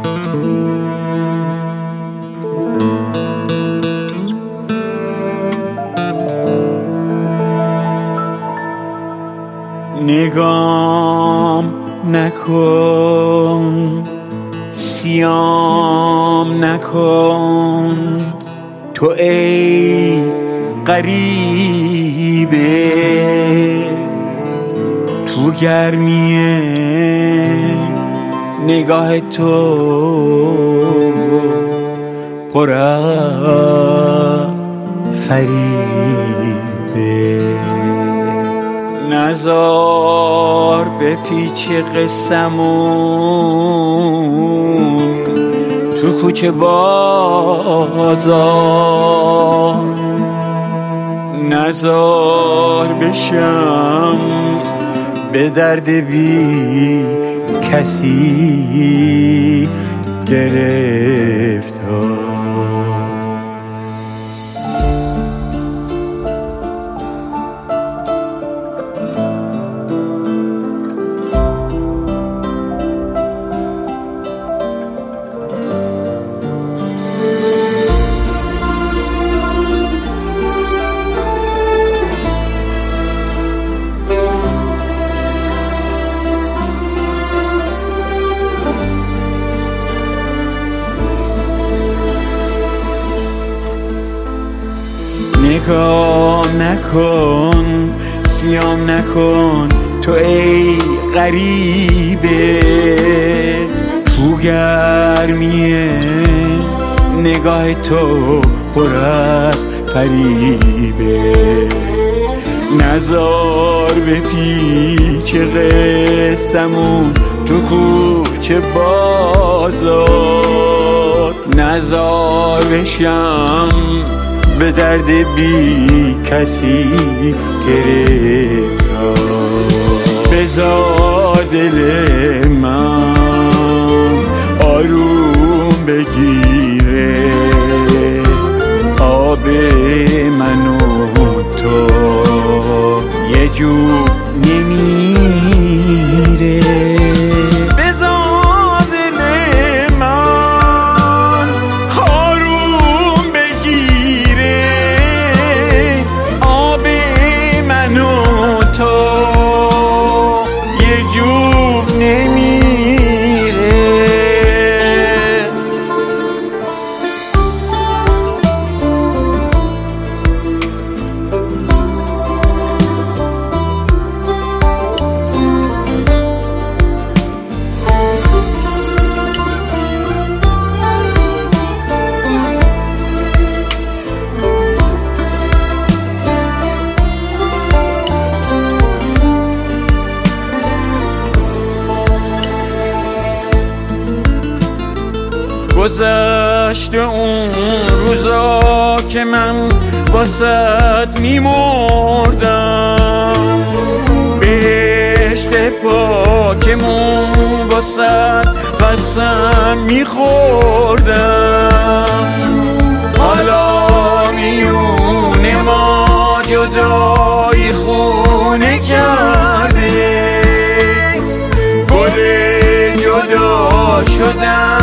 نگام نکن، سیام نکن، تو ای غریبه، تو گرمی نگاه تو پر از فریبه. نزار به پیچ قصمون تو کوچه بازار، نزار بشم به درد بی کسی گرفتار. نگاه نکن، سیام نکن، تو ای غریبه، تو گرمی نگاه تو پر از فریبه. نزار به پیچ قصمون تو کوچه بازار، نزار بشم به درد بی کسی گرفتار. بذار دل من آروم بگیره، آب من و تو یه جور نمیره. گذشته اون روزا که من واسط میمردم، به عشق پاکمون واسط قسم میخوردم. حالا میونه ما جدایی خونه کرده، گل جدا شدم